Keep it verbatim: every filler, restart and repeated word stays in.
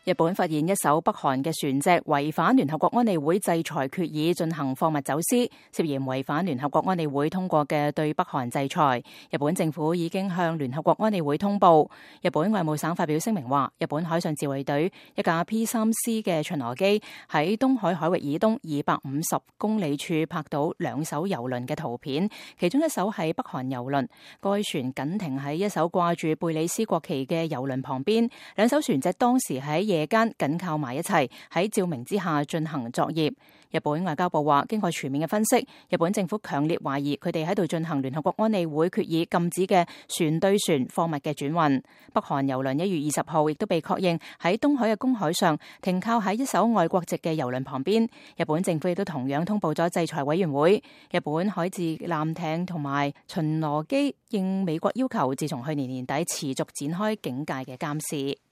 日本發現一艘北韓嘅船隻違反聯合國安理會制裁決議進行貨物走私，涉嫌違反聯合國安理會通過嘅對北韓制裁。日本政府已經向聯合國安理會通報。日本外務省發表聲明話，日本海上自衛隊一架 P 三 C 嘅巡邏機喺東海海域以東二百五十公里處拍到兩艘油輪嘅圖片，其中一艘係北韓油輪，該船緊停喺一艘掛住貝里斯國旗嘅油輪旁邊，兩艘船隻當時喺夜間緊靠埋一齊，喺照明之下進行作業。日本外交部話，經過全面嘅分析，日本政府強烈懷疑佢哋喺度進行聯合國安理會決議禁止嘅船對船貨物嘅轉運。北韓油輪一月二十號亦都被確認喺東海嘅公海上停靠喺一艘外國籍嘅油輪旁邊。日本政府亦都同樣通報咗制裁委員會。日本海自艦艇同埋巡邏機應美國要求，自從去年年底持續展開警戒嘅監視。